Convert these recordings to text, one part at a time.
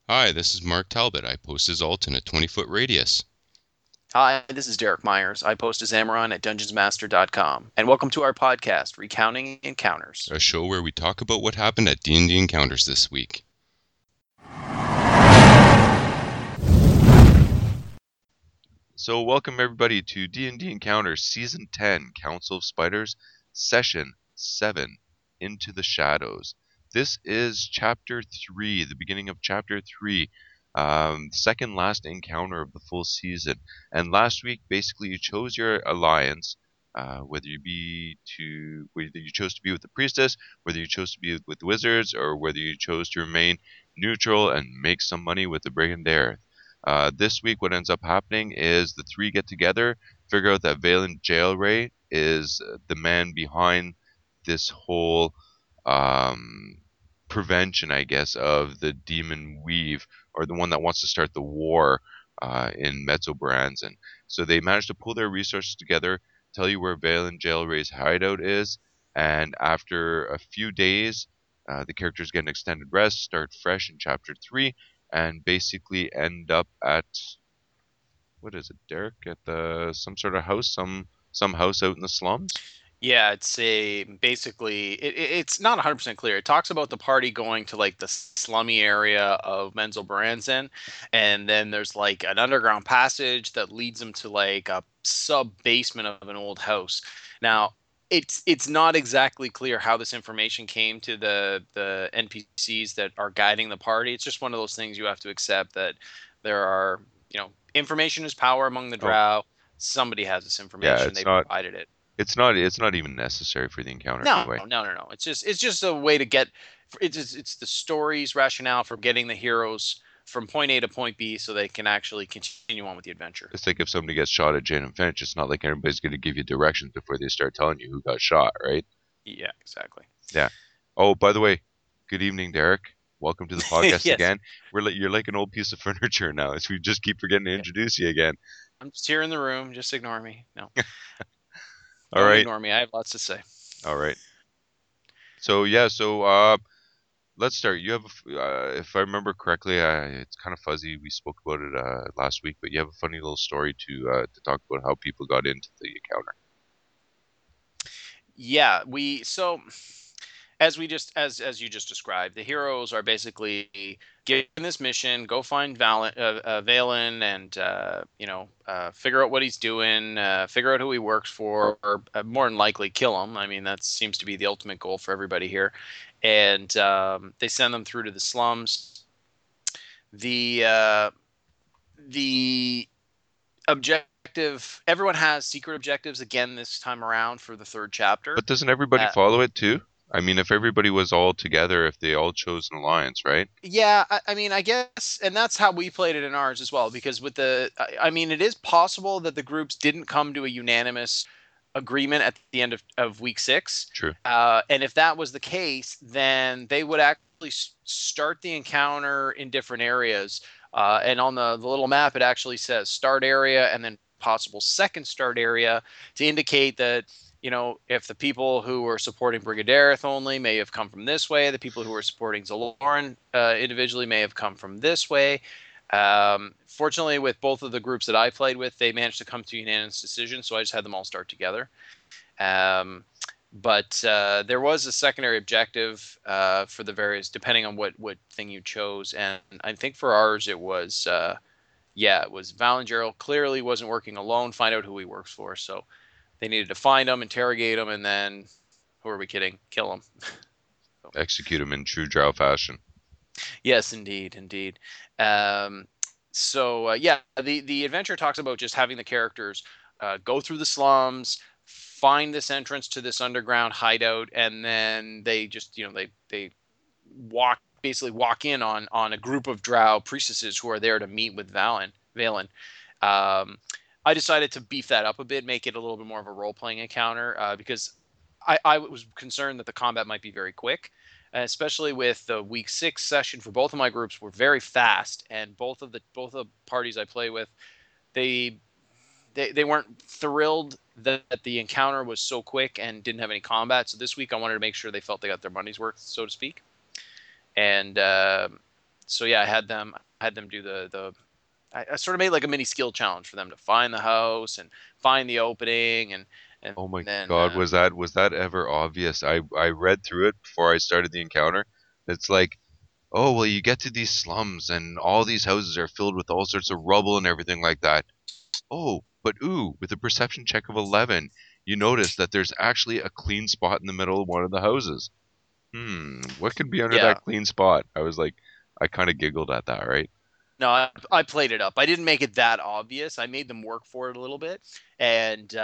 Hi, this is Mark Talbot. I post his alt in a 20-foot radius. Hi, this is Derek Myers. I post as Amaron at DungeonsMaster.com. And welcome to our podcast, Recounting Encounters. A show where we talk about what happened at D&D Encounters this week. So welcome everybody to D&D Encounters Season 10, Council of Spiders, Session 7, Into the Shadows. This is Chapter 3, the beginning of Chapter 3, second last encounter of the full season. And last week, basically, you chose your alliance, whether you chose to be with the priestess, whether you chose to be with the wizards, or whether you chose to remain neutral and make some money with the Brigandere. This week, what ends up happening is the three get together, figure out that Valen Jailray is the man behind this whole um, prevention, I guess, of the demon weave, or the one that wants to start the war in Metzobranzan. So they manage to pull their resources together, tell you where Valen Jailray's hideout is, and after a few days, the characters get an extended rest, start fresh in Chapter 3, and basically end up at what is it, Derek? At the some sort of house, some house out in the slums. Yeah, it's not 100% clear. It talks about the party going to like the slummy area of Menzel Baranzan, and then there's like an underground passage that leads them to like a sub basement of an old house. Now, it's not exactly clear how this information came to the NPCs that are guiding the party. It's just one of those things you have to accept that there are, information is power among the Oh, Drow. Somebody has this yeah, information. They provided it. it's not even necessary for the encounter No, anyway. no, no, no. It's just a way to get. It's the story's rationale for getting the heroes from point A to point B, so they can actually continue on with the adventure. It's like if somebody gets shot at Jane and Finch, it's not like everybody's going to give you directions before they start telling you who got shot, right? Yeah, exactly. Yeah. Oh, by the way, good evening, Derek. Welcome to the podcast Yes, again. You're like an old piece of furniture now, as we just keep forgetting to yeah. introduce you again. I'm just here in the room. Just ignore me. No, All don't right, ignore me. I have lots to say. all right. So yeah, let's start. You have, if I remember correctly, it's kind of fuzzy. We spoke about it last week, but you have a funny little story to talk about how people got into the encounter. Yeah, we so as we just as you just described, the heroes are basically given this mission: go find Valen, and figure out what he's doing, figure out who he works for, or more than likely kill him. I mean, that seems to be the ultimate goal for everybody here. And they send them through to the slums. The objective. Everyone has secret objectives again this time around for the third chapter. But doesn't everybody Uh, follow it too? I mean, if everybody was all together, if they all chose an alliance, right? Yeah, I mean, I guess, and that's how we played it in ours as well. Because I mean, it is possible that the groups didn't come to a unanimous agreement at the end of week 6. True. And if that was the case, then they would actually start the encounter in different areas. And on the little map, it actually says start area and then possible second start area to indicate that, if the people who were supporting Brigadareth only may have come from this way, the people who were supporting Zaloran individually may have come from this way. Fortunately, with both of the groups that I played with, they managed to come to unanimous decision, so I just had them all start together. Um, but there was a secondary objective for the various, depending on what thing you chose, and I think for ours it was it was Valengerald clearly wasn't working alone. Find out who he works for, so they needed to find him, interrogate him, and then who are we kidding? Kill him. So, Execute them in true drow fashion. yes, indeed, indeed. Um, yeah, the adventure talks about just having the characters go through the slums, find this entrance to this underground hideout, and then they just they walk in on a group of Drow priestesses who are there to meet with Valen. Um, I decided to beef that up a bit, make it a little bit more of a role playing encounter because I was concerned that the combat might be very quick, especially with the week 6 session for both of my groups were very fast, and both of the parties I play with, they they weren't thrilled that the encounter was so quick and didn't have any combat. So this week I wanted to make sure they felt they got their money's worth, so to speak. And So yeah, I had them do the I sort of made like a mini skill challenge for them to find the house and find the opening, and Oh my then God, was that ever obvious? I read through it before I started the encounter. It's like, oh well, you get to these slums and all these houses are filled with all sorts of rubble and everything like that. Oh, but ooh, with a perception check of 11, you notice that there's actually a clean spot in the middle of one of the houses. What could be under yeah. that clean spot? I was like, I kind of giggled at that, right? No, I played it up. I didn't make it that obvious. I made them work for it a little bit, and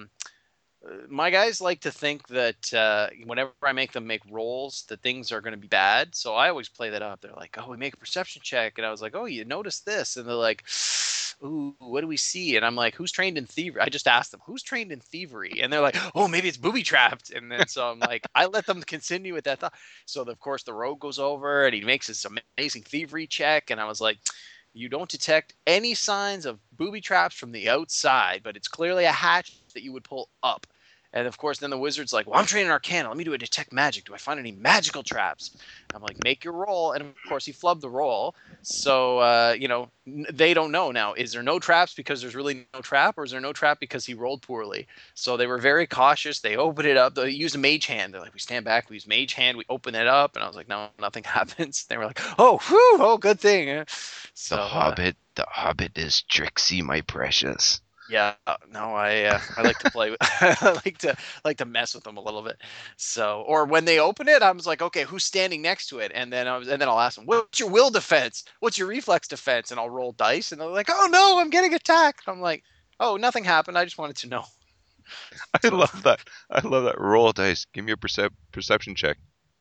my guys like to think that whenever I make them make rolls, that things are going to be bad. So I always play that up. They're like, "Oh, we make a perception check," and I was like, "Oh, you noticed this?" And they're like, "Ooh, what do we see?" And I'm like, "Who's trained in thievery?" I just asked them, "Who's trained in thievery?" And they're like, "Oh, maybe it's booby trapped." And then so I'm like, I let them continue with that thought. So of course the rogue goes over and he makes this amazing thievery check, and I was like, you don't detect any signs of booby traps from the outside, but it's clearly a hatch that you would pull up. And of course, then the wizard's like, "Well, I'm training Arcana. Let me do a detect magic. Do I find any magical traps?" I'm like, "Make your roll." And of course, he flubbed the roll. So, they don't know now. Is there no traps because there's really no trap, or is there no trap because he rolled poorly? So they were very cautious. They opened it up. They used a mage hand. They're like, "We stand back. We use mage hand. We open it up." And I was like, "No, nothing happens." They were like, "Oh, whew, oh, good thing." So, The Hobbit is tricksy, my precious. yeah, no, I like to play with I like to mess with them a little bit. So, or when they open it, I was like, okay, who's standing next to it? And then I'll ask them, what's your will defense? What's your reflex defense? And I'll roll dice, and they're like, oh no, I'm getting attacked. I'm like, oh, nothing happened. I just wanted to know. I So, love that. I love that. Roll dice. Give me a perception check.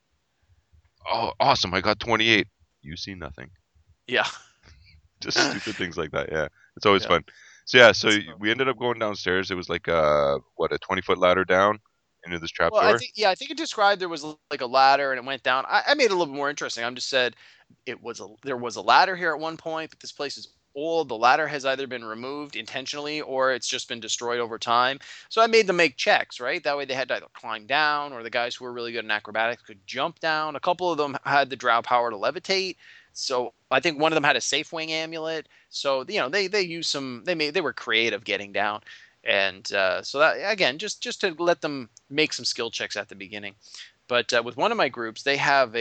Oh, awesome! I got 28. You see nothing. yeah, Just stupid things like that. Yeah, it's always yeah. fun. So yeah, so So, we ended up going downstairs. It was like what, a 20-foot ladder down into this trap well, I door. think yeah, I think it described there was like a ladder and it went down. I made it a little bit more interesting. I'm just said there was a ladder here at one point, but this place is old. The ladder has either been removed intentionally or it's just been destroyed over time. So I made them make checks, right? That way they had to either climb down or the guys who were really good in acrobatics could jump down. A couple of them had the drow power to levitate. So I think one of them had a safe wing amulet. So they used some they were creative getting down. And so that again, just to let them make some skill checks at the beginning. But with one of my groups, they have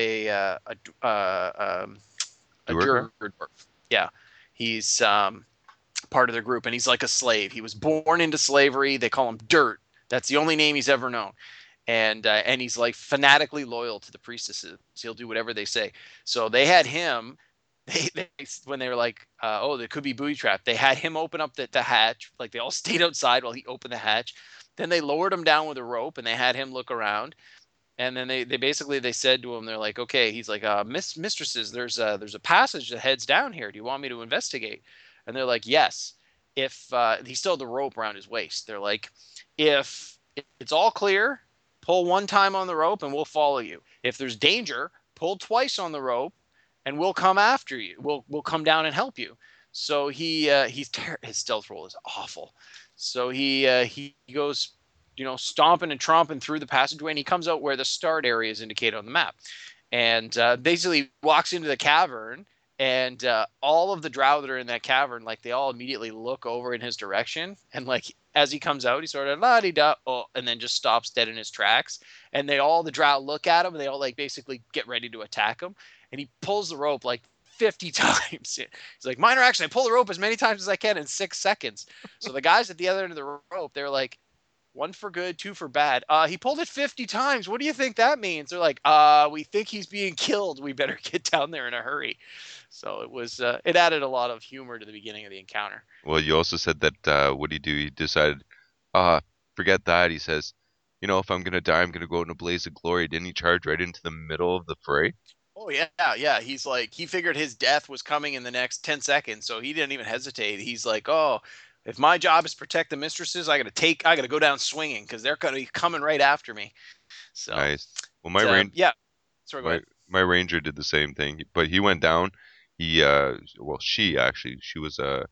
a Doer. Dwarf. Yeah, he's part of their group, and he's like a slave. He was born into slavery. They call him Dirt. That's the only name he's ever known. And he's like fanatically loyal to the priestesses. He'll do whatever they say. So they had him. They when they were like, oh, there could be booby trap. They had him open up the hatch. Like they all stayed outside while he opened the hatch. Then they lowered him down with a rope, and they had him look around. And then they basically they said to him, they're like, okay, he's like, mistresses, there's a passage that heads down here. Do you want me to investigate? And they're like, yes. If he still had the rope around his waist, they're like, if it's all clear, pull one time on the rope and we'll follow you. If there's danger, pull twice on the rope and we'll come after you. We'll come down and help you. So his stealth roll is awful. So he goes stomping and tromping through the passageway, and he comes out where the start area is indicated on the map, and basically walks into the cavern, and all of the drow that are in that cavern, like they all immediately look over in his direction, and like as he comes out, he sort of la di da, oh, and then just stops dead in his tracks, and the drow look at him, and they all like basically get ready to attack him, and he pulls the rope like 50 times. He's like, minor action, I pull the rope as many times as I can in 6 seconds. So the guys at the other end of the rope, they're like, one for good, two for bad. He pulled it 50 times. What do you think that means? They're like, we think he's being killed. We better get down there in a hurry. So it added a lot of humor to the beginning of the encounter. Well, you also said that what do you do? He decided, forget that. He says, if I'm gonna die, I'm gonna go out in a blaze of glory. Didn't he charge right into the middle of the fray? Oh yeah, yeah. He's like, he figured his death was coming in the next 10 seconds, so he didn't even hesitate. He's like, oh, if my job is protect the mistresses, I gotta go down swinging because they're gonna be coming right after me. So, Nice. Well, yeah. Sorry, go my ahead. my ranger did the same thing, but he went down. Well, she was a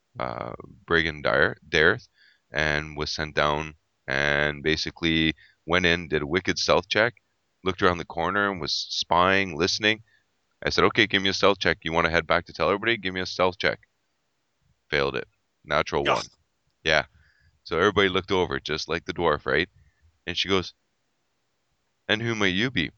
Brigham Dareth, and was sent down, and basically went in, did a wicked stealth check, looked around the corner, and was spying, listening. I said, okay, give me a stealth check. You want to head back to tell everybody? Give me a stealth check. Failed it. Natural Ugh. one. Yeah. So everybody looked over, just like the dwarf, right? And she goes, and who might you be?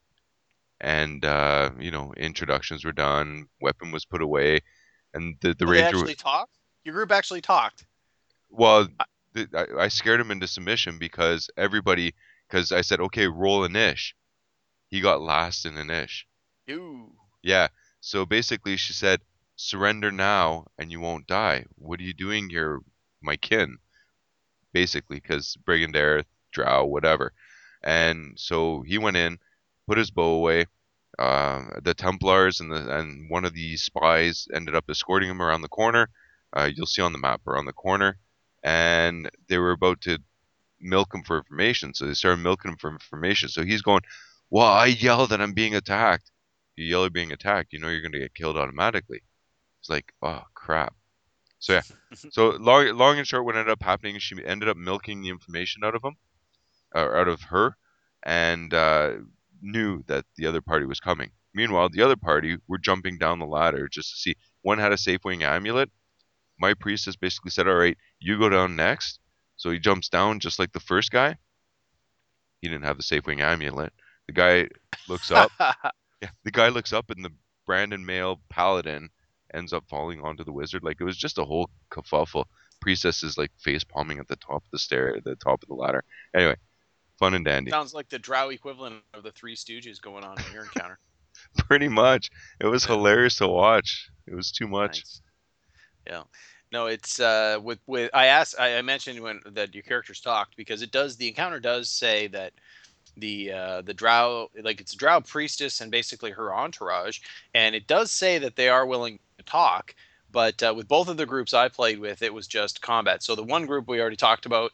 And introductions were done, weapon was put away, and the Oh, they ranger. actually talked? Your group actually talked? Well, I scared him into submission because I said, okay, roll a niche. He got last in a niche. Ooh. Yeah. So basically, she said, surrender now and you won't die. What are you doing here, my kin? Basically, because Brigandaire, Drow, whatever. Yep. And so he went in, put his bow away. The Templars and one of the spies ended up escorting him around the corner. You'll see on the map around the corner, and they were about to milk him for information. So they started milking him for information. So he's going, "Well, I yelled that I'm being attacked. You yell at being attacked, you know you're going to get killed automatically." It's like, oh crap. So yeah. So long and short, what ended up happening is she ended up milking the information out of him, or out of her, and knew that the other party was coming. Meanwhile, the other party were jumping down the ladder just to see. One had a safe wing amulet. My priestess basically said, "All right, you go down next." So he jumps down just like the first guy. He didn't have the safe wing amulet. The guy looks up. Yeah, the guy looks up, and the Brandon Male paladin ends up falling onto the wizard. Like it was just a whole kerfuffle. Priestess is like face palming at the top of the stair, at the top of the ladder. Anyway, fun and dandy. Sounds like the Drow equivalent of the Three Stooges going on in your encounter. Pretty much. It was Yeah. hilarious to watch. It was too much. Nice. Yeah. No, it's with I mentioned when that your characters talked because the encounter does say that the drow, like it's a drow priestess and basically her entourage, and it does say that they are willing to talk, but with both of the groups I played with, it was just combat. So the one group we already talked about,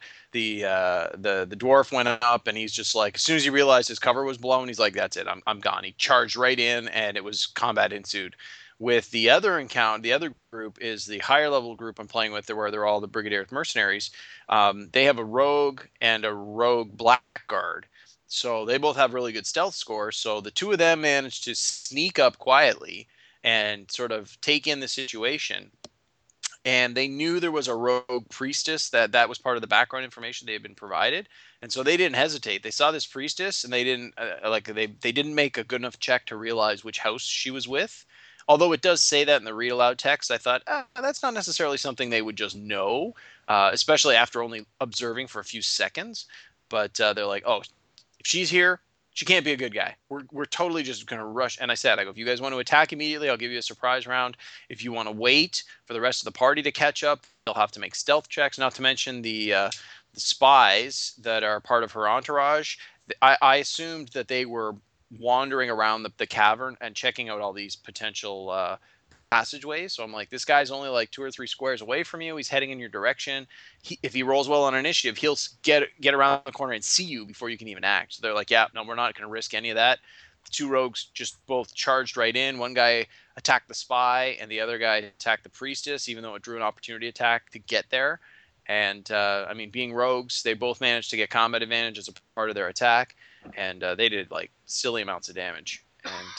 the dwarf went up and he's just like, as soon as he realized his cover was blown, he's like, that's it, I'm gone. He charged right in and it was combat ensued. With the other encounter, the other group is the higher level group I'm playing with, where they're all the Brigadier mercenaries. They have a rogue and a rogue blackguard, so they both have really good stealth scores. So the two of them managed to sneak up quietly and sort of take in the situation. And they knew there was a rogue priestess, that was part of the background information they had been provided, and so they didn't hesitate. They saw this priestess, and they didn't they didn't make a good enough check to realize which house she was with. Although it does say that in the read aloud text, I thought that's not necessarily something they would just know, especially after only observing for a few seconds. But they're like, oh, if she's here, she can't be a good guy. We're totally just going to rush. And I go, if you guys want to attack immediately, I'll give you a surprise round. If you want to wait for the rest of the party to catch up, they'll have to make stealth checks. Not to mention the spies that are part of her entourage. I assumed that they were wandering around the cavern and checking out all these potential passageways. So I'm like, this guy's only like 2 or 3 squares away from you. He's heading in your direction. If he rolls well on initiative, he'll get around the corner and see you before you can even act. So they're like, yeah, no, we're not going to risk any of that. The two rogues just both charged right in. One guy attacked the spy, and the other guy attacked the priestess, even though it drew an opportunity attack to get there. And I mean, being rogues, they both managed to get combat advantage as a part of their attack, and they did like silly amounts of damage. And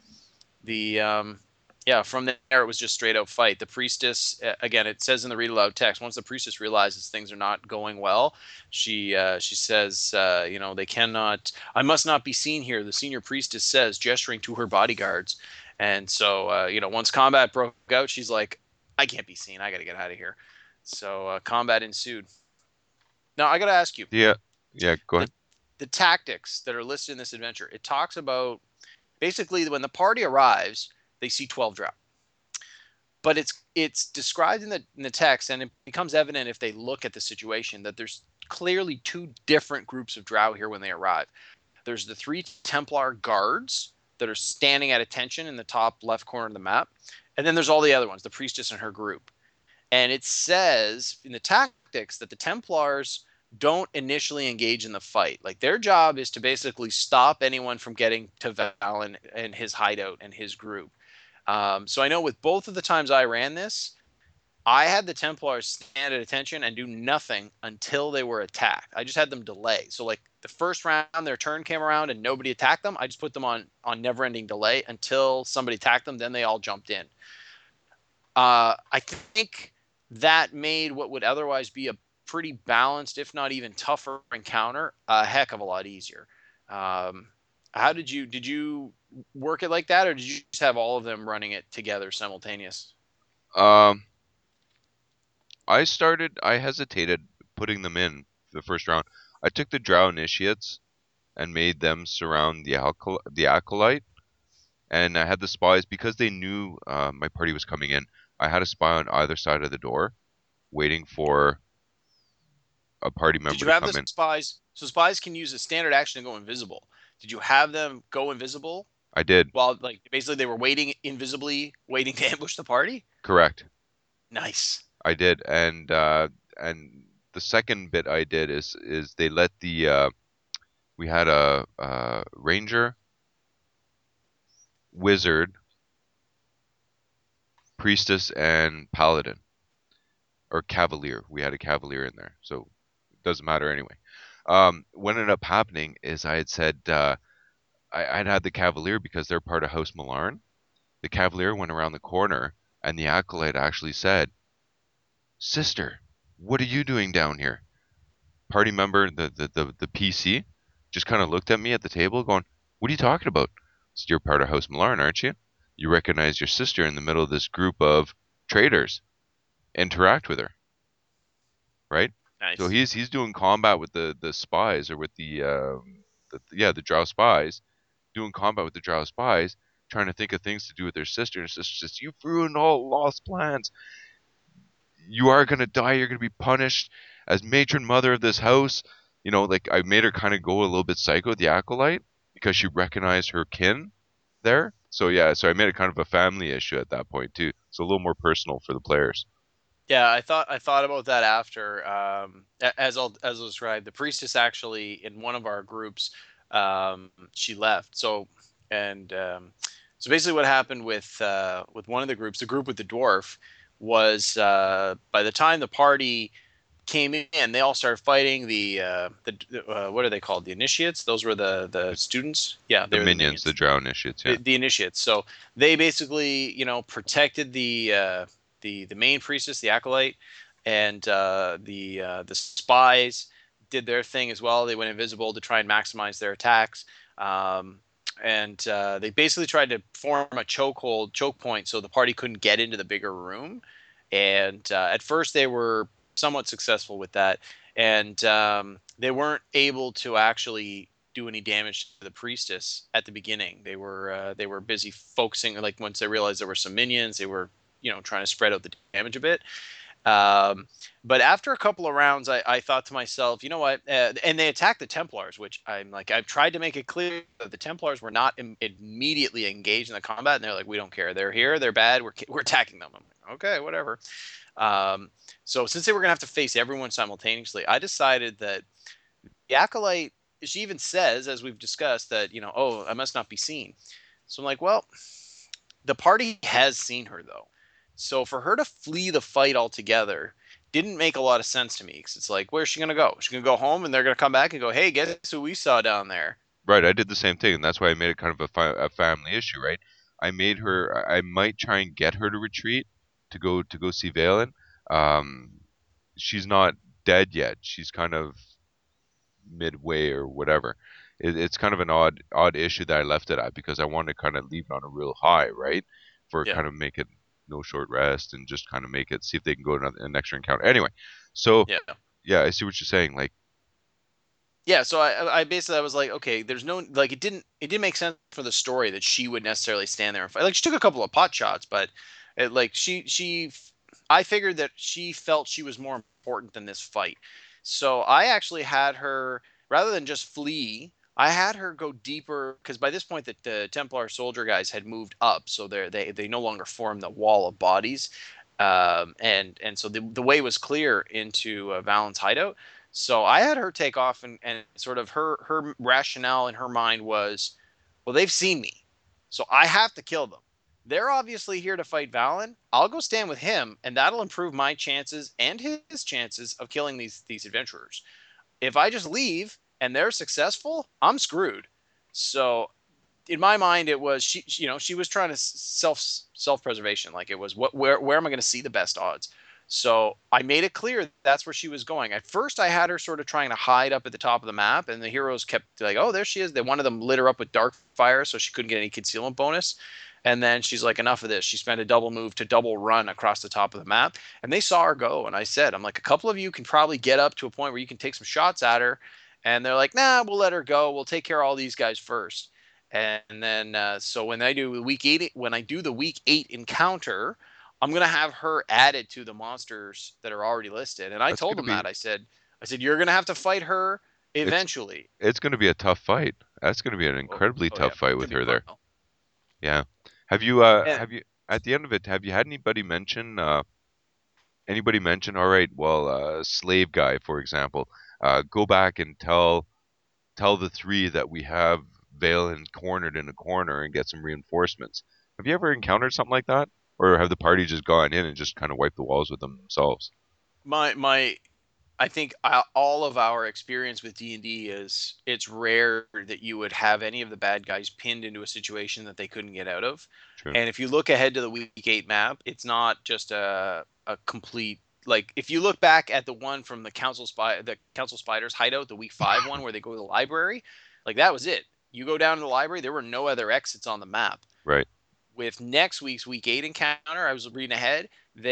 the yeah, from there it was just straight out fight. The priestess, again, it says in the read aloud text, once the priestess realizes things are not going well, she says, they cannot. I must not be seen here. The senior priestess says, gesturing to her bodyguards. And so, once combat broke out, she's like, I can't be seen. I got to get out of here. So combat ensued. Now I got to ask you, Yeah, yeah. Go the ahead. the tactics that are listed in this adventure. It talks about basically when the party arrives, they see 12 drow, but it's described in the text, and it becomes evident if they look at the situation that there's clearly two different groups of drow here when they arrive. There's the 3 Templar guards that are standing at attention in the top left corner of the map, and then there's all the other ones, the priestess and her group. And it says in the tactics that the Templars don't initially engage in the fight. Like their job is to basically stop anyone from getting to Valen and his hideout and his group. So I know with both of the times I ran this, I had the Templars stand at attention and do nothing until they were attacked. I just had them delay. So like the first round, their turn came around and nobody attacked them. I just put them on never-ending delay until somebody attacked them. Then they all jumped in. I think that made what would otherwise be a pretty balanced, if not even tougher encounter, a heck of a lot easier. How did you work it like that, or did you just have all of them running it together simultaneous? Um, I hesitated putting them in the first round. I took the Drow Initiates and made them surround the Acolyte, and I had the spies because they knew my party was coming in. I had a spy on either side of the door, waiting for a party Did member you to have come the in. spies? So spies can use a standard action to go invisible. Did you have them go invisible I did, while like basically they were waiting invisibly, waiting to ambush the party? correct. Nice. I did, and the second bit I did is they let the we had a ranger, wizard, priestess, and paladin or cavalier. We had a cavalier in there, so it doesn't matter anyway. What ended up happening is I had said I'd had the cavalier because they're part of House Malarn. The cavalier went around the corner, and the acolyte actually said, "Sister, what are you doing down here?" Party member, the PC, just kind of looked at me at the table, going, "What are you talking about? So you're part of House Malarn, aren't you? You recognize your sister in the middle of this group of traders. Interact with her, right?" So Nice. he's doing combat with the spies or with the Drow spies, doing combat with the Drow spies, trying to think of things to do with their sister. And his sister says, "You've ruined all lost plans. You are gonna die. You're gonna be punished as matron mother of this house." Like I made her kind of go a little bit psycho, the acolyte, because she recognized her kin there. So yeah, so I made it kind of a family issue at that point too. So a little more personal for the players. Yeah, I thought about that after. As I described, the priestess actually in one of our groups, she left. So basically, what happened with one of the groups, the group with the dwarf, was by the time the party came in, they all started fighting the what are they called? The initiates. Those were the The, students. Yeah, the they were the minions, the minions. drow initiates, the, yeah. the initiates. So they basically, protected the main priestess, the acolyte, and the spies did their thing as well. They went invisible to try and maximize their attacks. Um, and they basically tried to form a choke point, so the party couldn't get into the bigger room. And at first, they were somewhat successful with that, and they weren't able to actually do any damage to the priestess at the beginning. They were busy focusing. Like once they realized there were some minions, they were trying to spread out the damage a bit. Um, but after a couple of rounds, I thought to myself, you know what? And they attacked the Templars, which I'm like, I've tried to make it clear that the Templars were not immediately engaged in the combat, and they're like, we don't care. They're here. They're bad. We're attacking them. I'm like, okay, whatever. Um, so since they were gonna have to face everyone simultaneously, I decided that the acolyte. She even says, as we've discussed, that oh, I must not be seen. So I'm like, well, the party has seen her though. So for her to flee the fight altogether didn't make a lot of sense to me because it's like, where's she gonna go? She's gonna go home, and they're gonna come back and go, "Hey, guess who we saw down there?" Right, I did the same thing, and that's why I made it kind of a family issue, right? I made her. I might try and get her to retreat to go see Valen. Um, she's not dead yet. She's kind of midway or whatever. It's kind of an odd issue that I left it at because I wanted to kind of leave it on a real high, right? For Yeah, kind of make it no short rest and just kind of make it see if they can go to an extra encounter. Anyway, so yeah. yeah, I see what you're saying. Like, Yeah, so I basically I was like, okay, there's no like it didn't make sense for the story that she would necessarily stand there and fight. Like she took a couple of pot shots, but like I figured that she felt she was more important than this fight. So I actually had her rather than just flee, I had her go deeper because by this point the Templar soldier guys had moved up, so they no longer formed the wall of bodies, and so the way was clear into Valen's hideout. So I had her take off, and sort of her rationale in her mind was, well, they've seen me, so I have to kill them. they're obviously here to fight Valen. I'll go stand with him, and that'll improve my chances and his chances of killing these adventurers. If I just leave and they're successful, I'm screwed. So in my mind, it was she was trying to self preservation. Like it was where am I going to see the best odds? So I made it clear that's where she was going. At first, I had her sort of trying to hide up at the top of the map, and the heroes kept like, "Oh, there she is." They one of them lit her up with dark fire, so she couldn't get any concealment bonus. And then she's like, "Enough of this." She spent a double move to double run across the top of the map, and they saw her go. And I said, "I'm like, a couple of you can probably get up to a point where you can take some shots at her." And they're like, "Nah, we'll let her go. We'll take care of all these guys first." And then so when I do the week 8 encounter, I'm gonna have her added to the monsters that are already listed. And I That's told gonna them be that I said you're gonna have to fight her it's eventually. it's gonna be a tough fight. That's gonna be an Oh, incredibly oh yeah, tough fight it's with gonna be her fun there. though. Yeah. And Have you at the end of it, have you had anybody mention, all right, well, slave guy, for example, go back and tell the three that we have Valen cornered in a corner and get some reinforcements. Have you ever encountered something like that? Or have the party just gone in and just kind of wiped the walls with them themselves? my I think all of our experience with D&D is it's rare that you would have any of the bad guys pinned into a situation that they couldn't get out of. True. And if you look ahead to the week 8 map, it's not just a complete like if you look back at the one from the Council Spiders hideout, the week 5 one where they go to the library, like that was it. You go down to the library, there were no other exits on the map. Right. With next week's week 8 encounter, I was reading ahead.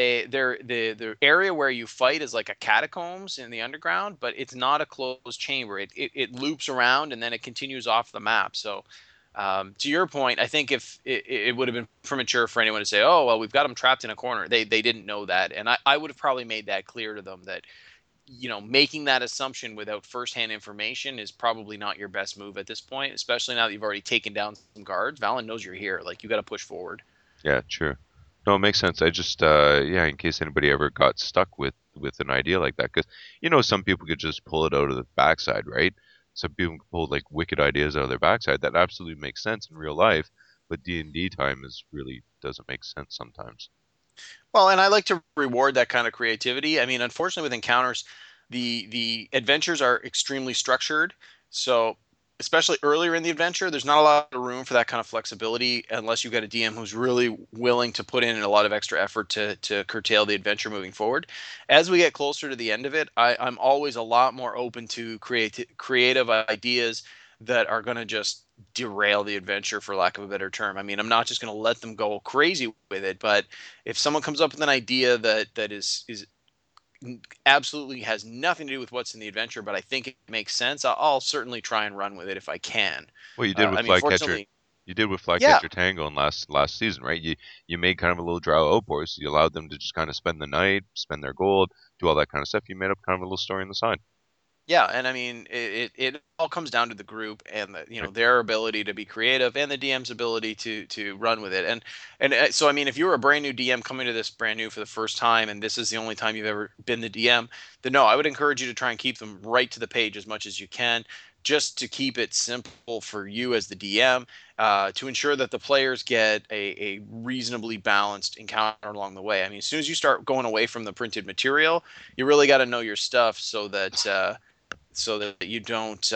The area where you fight is like a catacombs in the underground, but it's not a closed chamber. It loops around and then it continues off the map. So to your point, I think if it would have been premature for anyone to say, "Oh, well, we've got them trapped in a corner." They didn't know that, and I would have probably made that clear to them that making that assumption without firsthand information is probably not your best move at this point, especially now that you've already taken down some guards. Valen knows you're here. Like you got to push forward. Yeah, true. No, it makes sense. I just, yeah, in case anybody ever got stuck with an idea like that, because some people could just pull it out of the backside, right? Some people can pull like wicked ideas out of their backside that absolutely makes sense in real life, but D&D time is really doesn't make sense sometimes. Well, and I like to reward that kind of creativity. I mean, unfortunately, with encounters, the adventures are extremely structured. So, especially earlier in the adventure, there's not a lot of room for that kind of flexibility unless you've got a DM who's really willing to put in a lot of extra effort to curtail the adventure moving forward. As we get closer to the end of it, I'm always a lot more open to creative ideas that are going to just derail the adventure, for lack of a better term. I mean, I'm not just going to let them go crazy with it, but if someone comes up with an idea that is absolutely has nothing to do with what's in the adventure, but I think it makes sense, I'll certainly try and run with it if I can. Well, you did with I mean, Flycatcher. fortunately, You did with yeah, Flycatcher Tango in last season, right? You made kind of a little drow outpost. You allowed them to just kind of spend the night, spend their gold, do all that kind of stuff. You made up kind of a little story on the side. yeah, and I mean, it all comes down to the group and Right. their ability to be creative and the DM's ability to run with it. And so I mean, if you're a brand new DM coming to this brand new for the first time and this is the only time you've ever been the DM, then no, I would encourage you to try and keep them right to the page as much as you can, just to keep it simple for you as the DM, to ensure that the players get a reasonably balanced encounter along the way. I mean, as soon as you start going away from the printed material, you really got to know your stuff so that you don't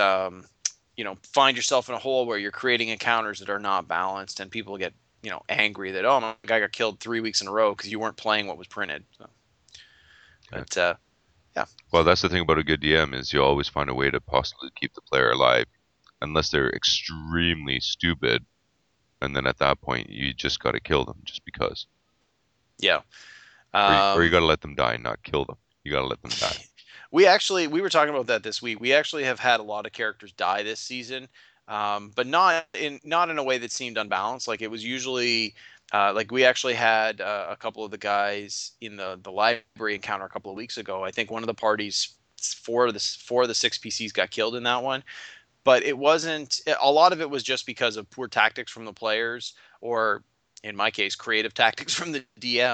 find yourself in a hole where you're creating encounters that are not balanced and people get angry that, oh, my guy got killed 3 weeks in a row because you weren't playing what was printed. So, Okay. but yeah. Well, that's the thing about a good DM is you always find a way to possibly keep the player alive, unless they're extremely stupid, and then at that point you just got to kill them just because, Yeah. or you um, got to let them die, not kill them. You got to let them die. we were talking about that this week. We actually have had a lot of characters die this season, but not in a way that seemed unbalanced. Like it was usually like we actually had a couple of the guys in the library encounter a couple of weeks ago. I think one of the parties, four of the six PCs got killed in that one, but it wasn't a lot of it was just because of poor tactics from the players, or in my case creative tactics from the DM.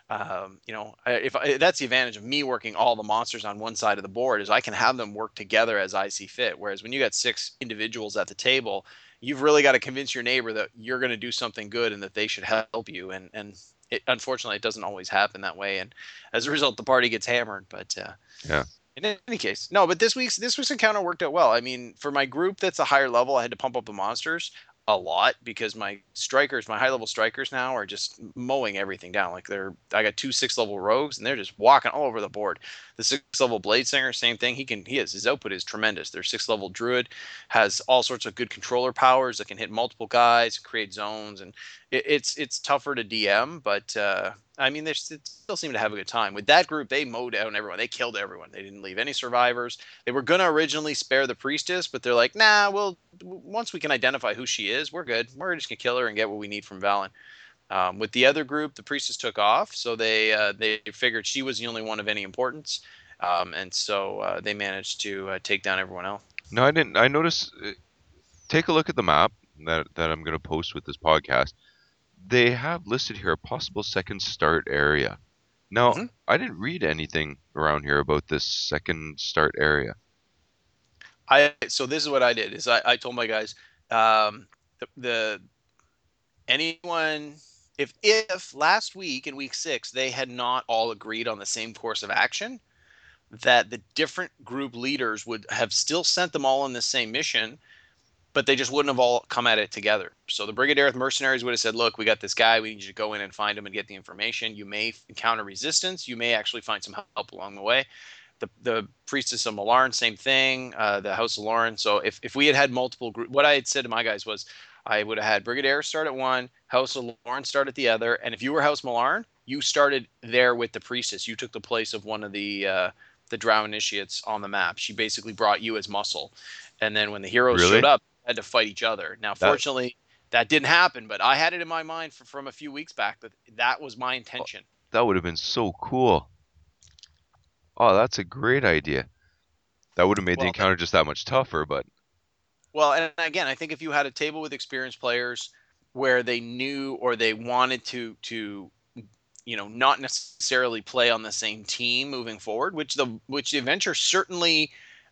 That's the advantage of me working all the monsters on one side of the board is I can have them work together as I see fit. Whereas when you got 6 individuals at the table, you've really got to convince your neighbor that you're going to do something good and that they should help you. And unfortunately, it doesn't always happen that way. And as a result, the party gets hammered. But Yeah. in any case, no. But this week's encounter worked out well. I mean, for my group that's a higher level, I had to pump up the monsters a lot because my high level strikers now are just mowing everything down. Like I got 2 6 level rogues and they're just walking all over the board. The 6 level blade singer, same thing. His output is tremendous. Their 6 level druid has all sorts of good controller powers that can hit multiple guys, create zones, and it's tougher to DM, but I mean, they still seem to have a good time. With that group, they mowed down everyone. They killed everyone. They didn't leave any survivors. They were going to originally spare the priestess, but they're like, nah, once we can identify who she is, we're good. We're just going to kill her and get what we need from Valen. With the other group, the priestess took off, so they figured she was the only one of any importance. And so they managed to take down everyone else. No, I didn't. I noticed. Take a look at the map that I'm going to post with this podcast. They have listed here a possible second start area. Now, Mm-hmm. I didn't read anything around here about this second start area. So this is what I did is I told my guys the anyone if last week in week 6 they had not all agreed on the same course of action, that the different group leaders would have still sent them all on the same mission, but they just wouldn't have all come at it together. So the Brigadier mercenaries would have said, look, we got this guy, we need you to go in and find him and get the information. You may encounter resistance, you may actually find some help along the way. The priestess of Malarn, same thing. The House of Lauren. So if we had multiple group, what I had said to my guys was I would have had Brigadier start at one, House of Lauren start at the other, and if you were House Malarn, you started there with the priestess. You took the place of one of the Drow initiates on the map. She basically brought you as muscle, and then when the heroes showed Really? up, they had to fight each other. Now, That fortunately, that didn't happen, but I had it in my mind from a few weeks back that was my intention. that would have been so cool. Oh, that's a great idea. That would have made the Well, encounter just that much tougher, but Well, and again, I think if you had a table with experienced players where they knew or they wanted to not necessarily play on the same team moving forward, which the adventure certainly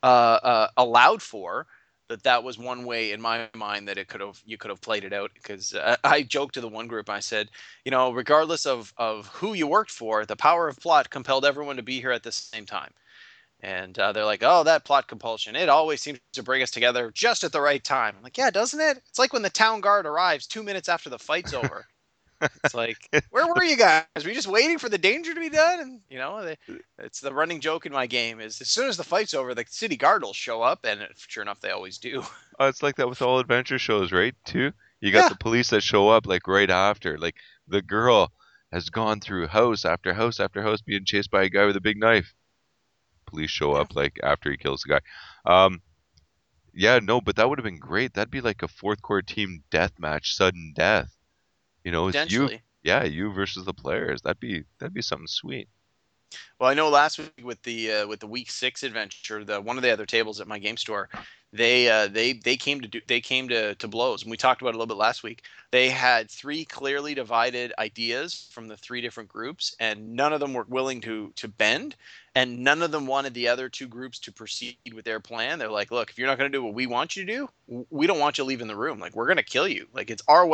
allowed for, that was one way in my mind that you could have played it out. Because I joked to the one group, I said, regardless of who you worked for, the power of plot compelled everyone to be here at the same time. And they're like, oh, that plot compulsion. It always seems to bring us together just at the right time. I'm like, yeah, doesn't it? It's like when the town guard arrives 2 minutes after the fight's over. It's like, where were you guys? Were you just waiting for the danger to be done? And, it's the running joke in my game is as soon as the fight's over, the city guard will show up. And sure enough, they always do. it's like that with all adventure shows, right? Too. You got Yeah. the police that show up like right after. Like the girl has gone through house after house after house being chased by a guy with a big knife. Police show Yeah. up like after he kills the guy. Yeah, no, but that would have been great. That'd be like a fourth core team death match, sudden death. It's you, Potentially. yeah, you versus the players. That'd be something sweet. Well, I know last week with the week 6 adventure, the one of the other tables at my game store, they came to blows, and we talked about it a little bit last week. They had 3 clearly divided ideas from the 3 different groups, and none of them were willing to bend, and none of them wanted the other 2 groups to proceed with their plan. They're like, look, if you're not going to do what we want you to do, we don't want you leaving the room. Like, we're going to kill you. Like,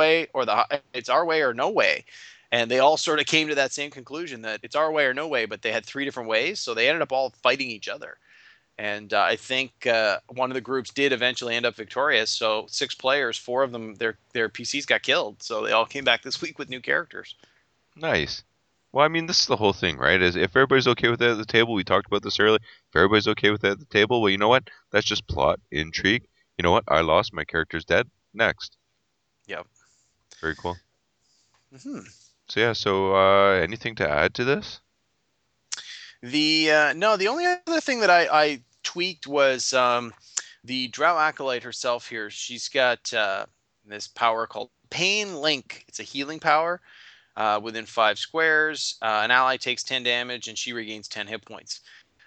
it's our way or no way. And they all sort of came to that same conclusion that it's our way or no way, but they had 3 different ways, so they ended up all fighting each other. And I think one of the groups did eventually end up victorious. So 6 players, 4 of them, their PCs got killed. So they all came back this week with new characters. Nice. Well, I mean, this is the whole thing, right? Is if everybody's okay with it at the table, we talked about this earlier. If everybody's okay with it at the table, well, you know what? That's just plot, intrigue. You know what? I lost. My character's dead. Next. Yep. Very cool. Hmm. So yeah. So anything to add to this? The no, the only other thing that I tweaked was the Drow acolyte herself here. She's got this power called Pain Link. It's a healing power. Within 5 squares, an ally takes 10 damage and she regains 10 hit points.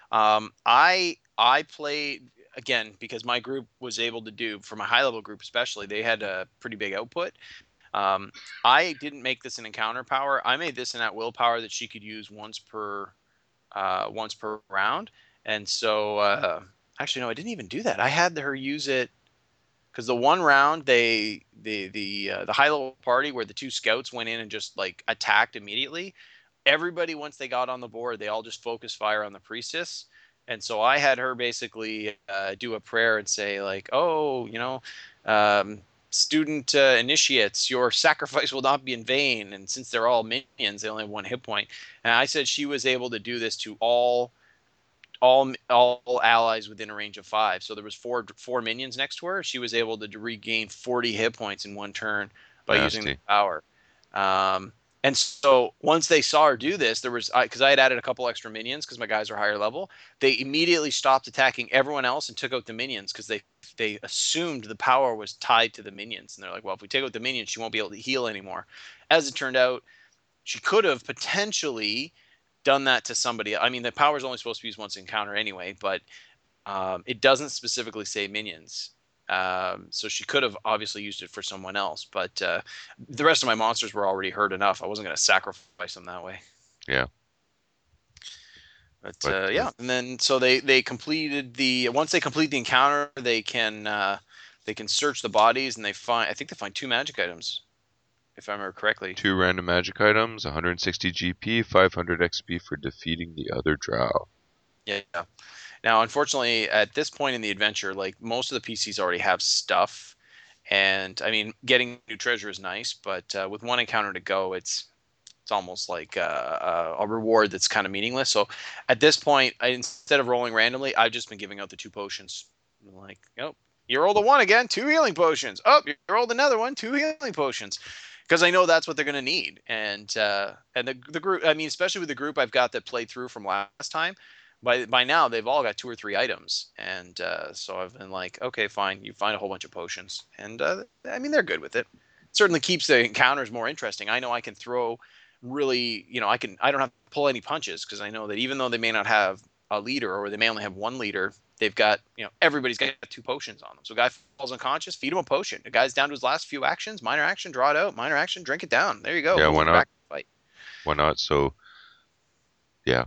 I played again because my group was able to do, for my high level group especially, they had a pretty big output. I didn't make this an encounter power. I made this an at will power that she could use once per round. And so actually no, I didn't even do that. I had her use it because the one round the high level party where the two scouts went in and just like attacked immediately. Everybody, once they got on the board, they all just focus fire on the priestess. And so I had her basically do a prayer and say like, oh, student initiates, your sacrifice will not be in vain. And since they're all minions, they only have one hit point. And I said she was able to do this to all allies within a range of 5. So there was four minions next to her. She was able to regain 40 hit points in one turn by using the power. And so once they saw her do this, there was because I had added a couple extra minions because my guys are higher level. They immediately stopped attacking everyone else and took out the minions because they assumed the power was tied to the minions. And they're like, well, if we take out the minions, she won't be able to heal anymore. As it turned out, she could have potentially done that to somebody. I mean, the power is only supposed to be used once encounter anyway, but it doesn't specifically say minions. So she could have obviously used it for someone else, but the rest of my monsters were already hurt enough. I wasn't going to sacrifice them that way. Yeah. But yeah, and then so they completed once they complete the encounter, they can search the bodies and I think they find 2 magic items, if I remember correctly. 2 random magic items, 160 GP, 500 XP for defeating the other drow. Yeah. Now, unfortunately, at this point in the adventure, like most of the PCs already have stuff, and I mean, getting new treasure is nice, but with one encounter to go, it's almost like a reward that's kind of meaningless. So at this point, instead of rolling randomly, I've just been giving out the 2 potions. I'm like, oh, you rolled a 1 again, 2 healing potions. Oh, you rolled another one, 2 healing potions. Because I know that's what they're going to need. And the group, I mean, especially with the group I've got that played through from last time, by now they've all got 2 or 3 items. And so I've been like, okay, fine, you find a whole bunch of potions. And I mean, they're good with it. Certainly keeps the encounters more interesting. I know I can throw really, I don't have to pull any punches because I know that even though they may not have a leader or they may only have 1 leader, they've got, everybody's got 2 potions on them. So a guy falls unconscious, feed him a potion. A guy's down to his last few actions, minor action, draw it out, minor action, drink it down. There you go. Yeah, why not? Fight. Why not? So, yeah.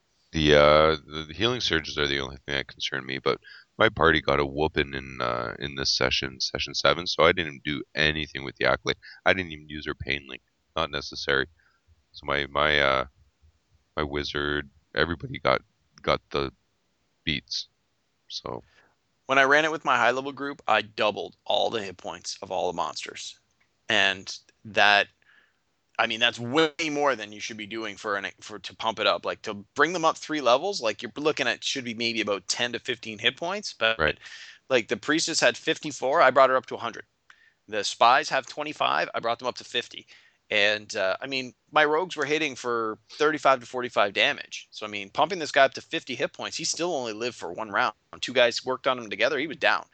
The healing surges are the only thing that concern me, but my party got a whooping in this session 7, so I didn't do anything with the acolyte. I didn't even use her pain link. Not necessary. So my wizard, everybody got the beats. So when I ran it with my high level group, I doubled all the hit points of all the monsters, and that, I mean, that's way more than you should be doing to pump it up. Like to bring them up 3 levels, like you're looking at should be maybe about 10 to 15 hit points. But right. Like the priestess had 54, I brought her up to 100. The spies have 25, I brought them up to 50. And I mean, my rogues were hitting for 35 to 45 damage. So I mean, pumping this guy up to 50 hit points, he still only lived for 1 round. 2 guys worked on him together, he was down.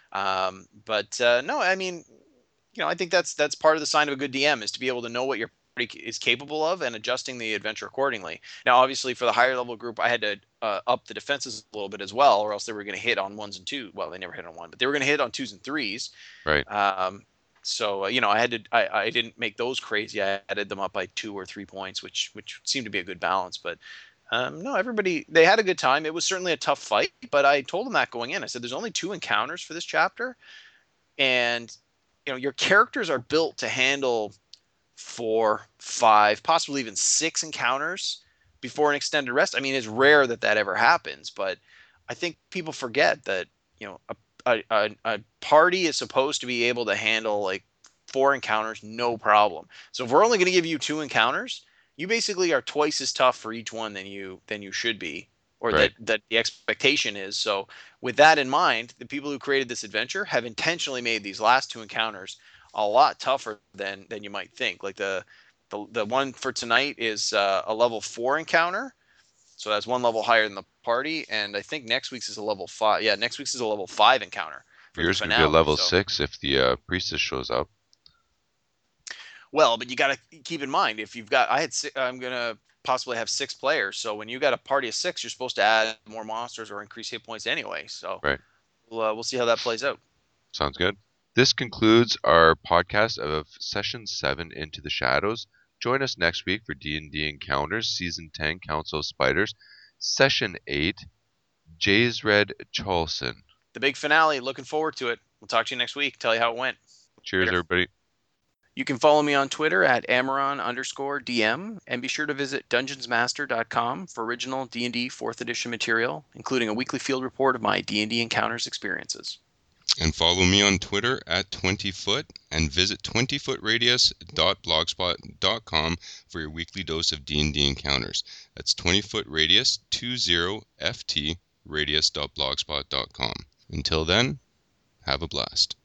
But no, I mean, I think that's part of the sign of a good DM is to be able to know what your party is capable of and adjusting the adventure accordingly. Now, obviously, for the higher level group, I had to up the defenses a little bit as well, or else they were going to hit on 1s and 2s. Well, they never hit on 1, but they were going to hit on 2s and 3s. Right. So I had to. I didn't make those crazy. I added them up by 2 or 3 points, which seemed to be a good balance. But no, everybody, they had a good time. It was certainly a tough fight, but I told them that going in. I said, "There's only 2 encounters for this chapter, and your characters are built to handle 4, 5, possibly even 6 encounters before an extended rest." I mean, it's rare that ever happens, but I think people forget that a party is supposed to be able to handle like 4 encounters no problem. So if we're only going to give you 2 encounters, you basically are twice as tough for each one than you should be, or right. that the expectation is. So with that in mind, the people who created this adventure have intentionally made these last 2 encounters a lot tougher than you might think. Like the one for tonight is a level 4 encounter. So that's 1 level higher than the party, and I think next week's is a level 5. Yeah, next week's is a level 5 encounter. Yours could be a level 6 if the priestess shows up. Well, but you got to keep in mind if you've got, I'm gonna possibly have 6 players. So when you got a party of 6, you're supposed to add more monsters or increase hit points anyway. So right. We'll see how that plays out. Sounds good. This concludes our podcast of Session 7, Into the Shadows. Join us next week for D&D Encounters, Season 10, Council of Spiders, Session 8, Jaysred Charlson. The big finale. Looking forward to it. We'll talk to you next week. Tell you how it went. Cheers, Later. everybody. You can follow me on Twitter at Amaron_DM, and be sure to visit dungeonsmaster.com for original D&D 4th edition material, including a weekly field report of my D&D Encounters experiences. And follow me on Twitter at 20foot, and visit 20footradius.blogspot.com for your weekly dose of D&D Encounters. That's 20footradius, 20ft, radius.blogspot.com. Until then, have a blast.